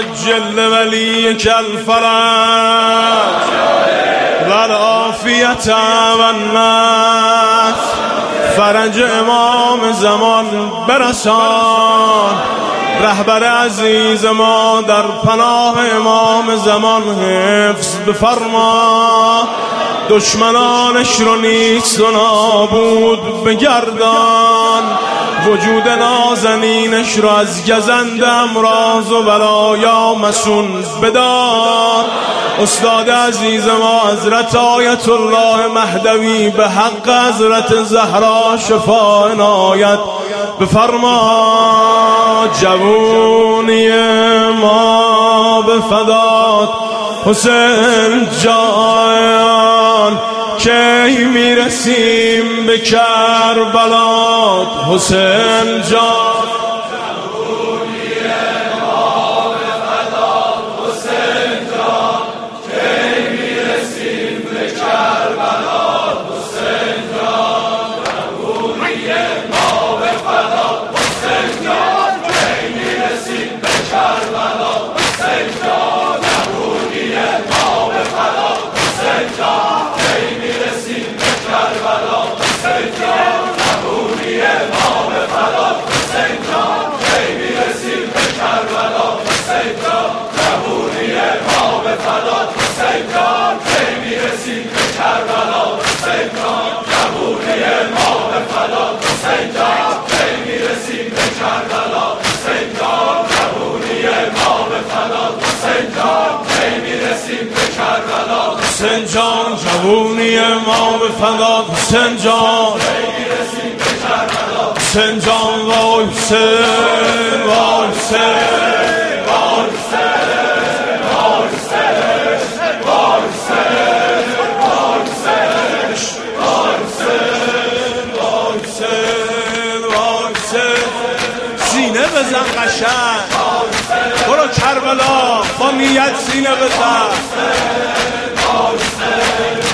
جل ولی کالفرج و العافیت و النصر. فرج امام زمان برسان، رهبر عزیز ما در پناه امام زمان حفظ بفرما. دشمنانش رو نیست و نابود بگردان، وجود نازنینش رو از گزند امراض و بلایا مسون بدار. استاد عزیز ما حضرت آیت الله مهدوی به حق حضرت زهرا شفا عنایت بفرما. جوونی ما به فدات حسین جان، کی میرسیم به کربلا حسین جان. حسین جان جوونی ما به فدا حسین جان، حسین جان وای حسین وای حسین وای حسین وای حسین وای حسین وای حسین وای حسین. سینه بزن قشنگ، برو کربلا با نیت سینه بزن.